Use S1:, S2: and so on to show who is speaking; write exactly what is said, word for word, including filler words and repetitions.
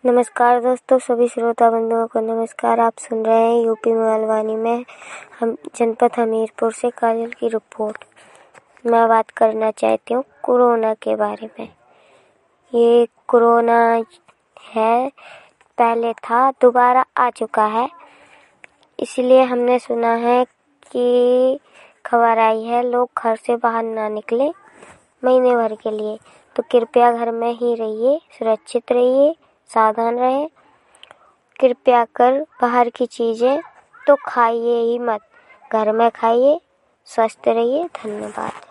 S1: नमस्कार दोस्तों, सभी श्रोता बंधुओं को नमस्कार। आप सुन रहे हैं यूपी मलवानी में हम जनपद हमीरपुर से काजल की रिपोर्ट। मैं बात करना चाहती हूँ कोरोना के बारे में। ये कोरोना है, पहले था, दोबारा आ चुका है। इसलिए हमने सुना है कि खबर आई है लोग घर से बाहर ना निकले महीने भर के लिए। तो कृपया घर में ही रहिए, सुरक्षित रहिए, सावधान रहें। कृपया कर बाहर की चीज़ें तो खाइए ही मत, घर में खाइए। स्वस्थ रहिए। धन्यवाद।